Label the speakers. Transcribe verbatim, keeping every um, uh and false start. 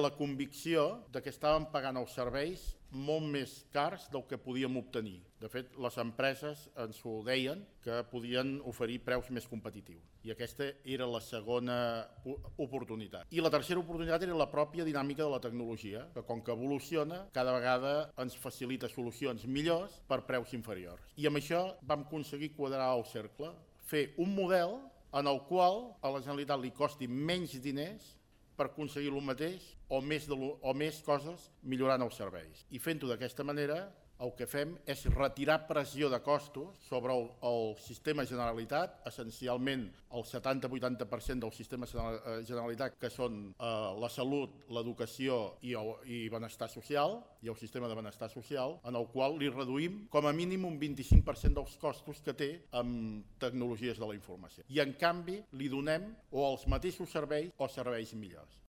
Speaker 1: la convicció de que estàvem pagant els serveis molt més cars del que podíem obtenir. De fet, les empreses ens ho deien, que podien oferir preus més competitius. I aquesta era la segona oportunitat. I la tercera oportunitat era la pròpia dinàmica de la tecnologia, que com que evoluciona, cada vegada ens facilita solucions millors per preus inferiors. I amb això vam aconseguir quadrar el cercle, fer un model en el qual a la Generalitat li costi menys diners per aconseguir el mateix o més, de lo, o més coses millorant els serveis. I fent-ho d'aquesta manera, el que fem és retirar pressió de costos sobre el, el sistema Generalitat, essencialment el setanta a vuitanta per cent del sistema Generalitat, que són eh, la salut, l'educació i, el, i benestar social, i el sistema de benestar social, en el qual li reduïm com a mínim un vint-i-cinc per cent dels costos que té amb tecnologies de la informació. I en canvi li donem o els mateixos serveis o serveis millors.